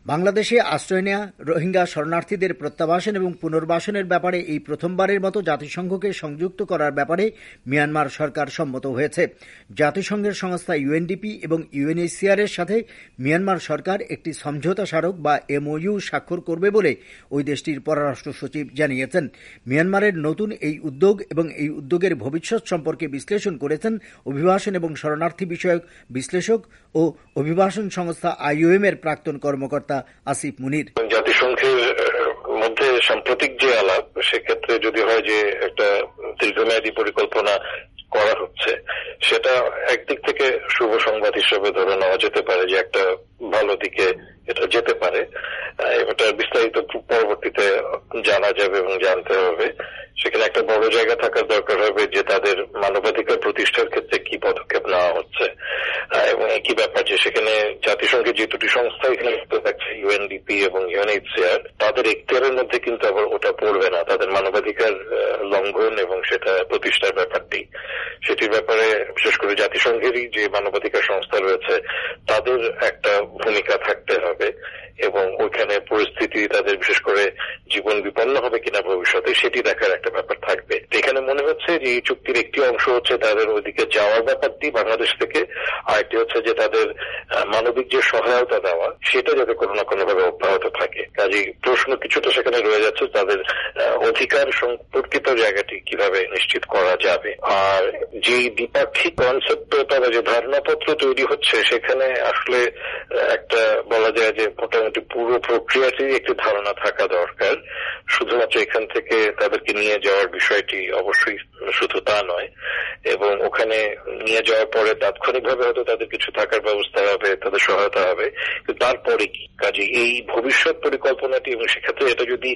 বাংলাদেশে আশ্রয় নেয়া রোহিঙ্গা শরণার্থীদের প্রত্যাবাসন এবং পুনর্বাসনের ব্যাপারে এই প্রথমবারের মতো জাতিসংঘকে সংযুক্ত করার ব্যাপারে মিয়ানমার সরকার সম্মত হয়েছে। জাতিসংঘের সংস্থা ইউএনডিপি এবং ইউএনএইচসিআর এর সাথে মিয়ানমার সরকার একটি সমঝোতা স্মারক বা এমওইউ স্বাক্ষর করবে বলে ওই দেশটির পররাষ্ট্র সচিব জানিয়েছেন। মিয়ানমারের নতুন এই উদ্যোগ এবং এই উদ্যোগের ভবিষ্যৎ সম্পর্কে বিশ্লেষণ করেছেন অভিবাসন এবং শরণার্থী বিষয়ক বিশ্লেষক ও অভিবাসন সংস্থা IOM এর প্রাক্তন কর্মকর্তা আসিফ মুনির। জাতিসংঘের মধ্যে সাম্প্রতিক যে আলাপ, সেক্ষেত্রে যদি হয় যে একটা দীর্ঘমেয়াদী পরিকল্পনা করা হচ্ছে, সেটা একদিক থেকে শুভ সংবাদ হিসেবে ধরে নেওয়া যেতে পারে যে একটা ভালো দিকে এটা যেতে পারে। এটা বিস্তারিত পরবর্তীতে জানা যাবে এবং জানতে হবে। সেখানে একটা বড় জায়গা থাকার দরকার হবে যে তাদের মানবাধিকার প্রতিষ্ঠার ক্ষেত্রে কি পদক্ষেপ নেওয়া হচ্ছে এবং একই ব্যাপার যে সেখানে জাতিসংঘের যে দুটি সংস্থা এখানে থাকছে, ইউএনডিপি এবং ইউএনএইচসিআর, তাদের এখতিয়ারের মধ্যে কিন্তু আবার ওটা পড়বে না। তাদের মানবাধিকার লঙ্ঘন এবং সেটা প্রতিষ্ঠার ব্যাপারটি, সেটির ব্যাপারে বিশেষ করে জাতিসংঘেরই যে মানবাধিকার সংস্থা রয়েছে তাদের একটা ভূমিকা থাকতে হবে এবং ওইখানে পরিস্থিতি তাদের বিশেষ করে জীবন বিপন্ন হবে কিনা ভবিষ্যতে সেটি দেখার একটা ব্যাপার থাকবে। এখানে মনে হচ্ছে যে এই চুক্তির একটি অংশ হচ্ছে তাদের ওইদিকে যাওয়ার ব্যাপারটি বাংলাদেশ থেকে, আরেকটি হচ্ছে যে তাদের মানবিক যে সহায়তা দেওয়া সেটা যাতে কোনো না কোনো ভাবে অব্যাহত থাকে। কাজেই প্রশ্ন কিছুটা সেখানে রয়ে যাচ্ছে, তাদের অধিকার সম্পর্কিত জায়গাটি কিভাবে নিশ্চিত করা যাবে। আর যে দ্বিপাক্ষিক কনসেপ্ট তারা যে ধারণাপত্র তৈরি হচ্ছে, সেখানে আসলে একটা বলা যায় যে মোটামুটি পুরো প্রক্রিয়াটি একটি ধারণা থাকা দরকার। শুধুমাত্র এখান থেকে তাদেরকে নিয়ে যাওয়ার বিষয়টি অবশ্যই শুধু তা নয়, এবং ওখানে নিয়ে যাওয়ার পরে তাৎক্ষণিকভাবে হয়তো তাদের কিছু থাকার ব্যবস্থা হবে, তাদের সহায়তা হবে, কিন্তু তারপরে কি কাজে এই ভবিষ্যৎ পরিকল্পনাটি, এবং সেক্ষেত্রে এটা যদি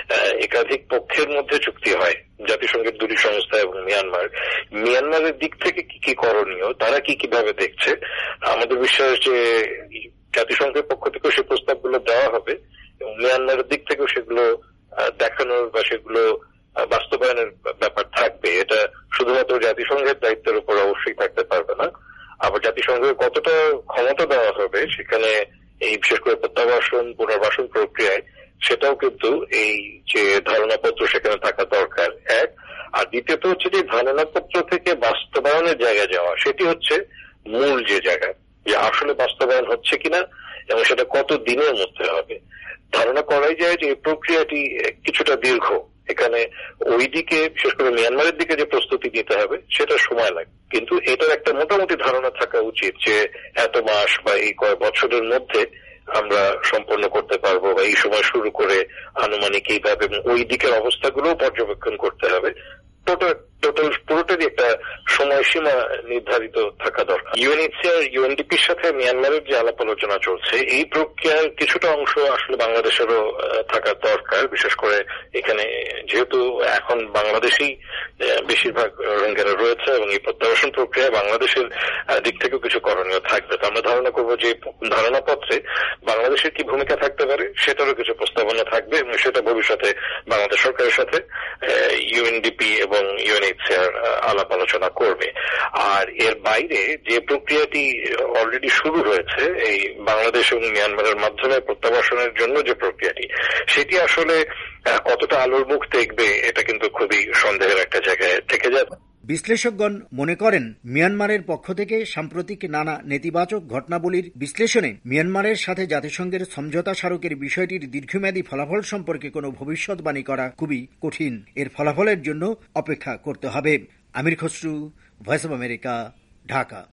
একাধিক পক্ষের মধ্যে চুক্তি হয়, জাতিসংঘের দুটি সংস্থা এবং মিয়ানমারের দিক থেকে কি কি করণীয়, তারা কি কিভাবে দেখছে, আমাদের বিশ্বাস যে জাতিসংঘের পক্ষ থেকেও সে প্রস্তাবগুলো দেওয়া হবে এবং মিয়ানমারের দিক থেকেও সেগুলো দেখানোর বা সেগুলো বাস্তবায়নের ব্যাপার থাকবে। এটা শুধুমাত্র জাতিসংঘের দায়িত্বের উপর অবশ্যই থাকতে পারবে না। আবার জাতিসংঘের কতটা ক্ষমতা দেওয়া হবে সেখানে এই বিশেষ করে প্রত্যাবাসন পুনর্বাসন প্রক্রিয়ায়, সেটাও কিন্তু এই যে ধারণাপত্র সেখানে থাকা দরকার এক। আর দ্বিতীয়ত হচ্ছে যে ধারণাপত্র থেকে বাস্তবায়নের জায়গায় যাওয়া, সেটি হচ্ছে মূল যে জায়গা, যে আসলে বাস্তবায়ন হচ্ছে কিনা এবং সেটা কত দিনের মধ্যে হবে। ধারণা করাই যায় যে এই প্রক্রিয়াটি কিছুটা দীর্ঘ। এখানে ওইদিকে বিশেষ করে মিয়ানমারের দিকে যে প্রস্তুতি নিতে হবে সেটা সময় লাগে, কিন্তু এটার একটা মোটামুটি ধারণা থাকা উচিত যে এত মাস বা এই কয়েক বছরের মধ্যে আমরা সম্পন্ন করতে পারবো, বা এই সময় শুরু করে আনুমানিক এইভাবে, এবং ওই দিকের অবস্থাগুলো পর্যবেক্ষণ করতে হবে। পুরোটারই একটা সময়সীমা নির্ধারিত থাকা দরকার। ইউএনএইচসিআর ইউএনডিপির সাথে মিয়ানমারের যে আলাপ আলোচনা চলছে, এই প্রক্রিয়ার কিছুটা অংশ আসলে বাংলাদেশেরও থাকা দরকার। বিশেষ করে এখানে যেহেতু এখন বাংলাদেশেই বেশিরভাগ রোহিঙ্গারা রয়েছে এবং এই প্রত্যাবাসন প্রক্রিয়ায় বাংলাদেশের দিক থেকেও কিছু করণীয় থাকবে। তো আমরা ধারণা করবো যে ধারণাপত্রে বাংলাদেশের কি ভূমিকা থাকতে পারে সেটারও কিছু প্রস্তাবনা থাকবে, এবং সেটা ভবিষ্যতে বাংলাদেশ সরকারের সাথে ইউএনডিপি এবং ইউএনএইচসিআর আলাপ আলোচনা করবে। আর এর বাইরে যে প্রক্রিয়াটি অলরেডি শুরু হয়েছে এই বাংলাদেশ এবং মিয়ানমারের মাধ্যমে প্রত্যাবাসনের জন্য যে প্রক্রিয়াটি, সেটি আসলে কতটা আলোর মুখ দেখবে এটা কিন্তু খুবই সন্দেহের একটা জায়গায় থেকে যাবে। বিশ্লেষকগণ মনে করেন, মিয়ানমারের পক্ষ থেকে সাম্প্রতিক নানা নেতিবাচক ঘটনাবলীর বিশ্লেষণে মিয়ানমারের সাথে জাতিসংঘের সমঝোতা স্মারকের বিষয়টির দীর্ঘমেয়াদী ফলাফল সম্পর্কে কোনো ভবিষ্যৎবাণী করা খুবই কঠিন। এর ফলাফলের জন্য অপেক্ষা করতে হবে। Amir Khasru, Voice of America, Dhaka.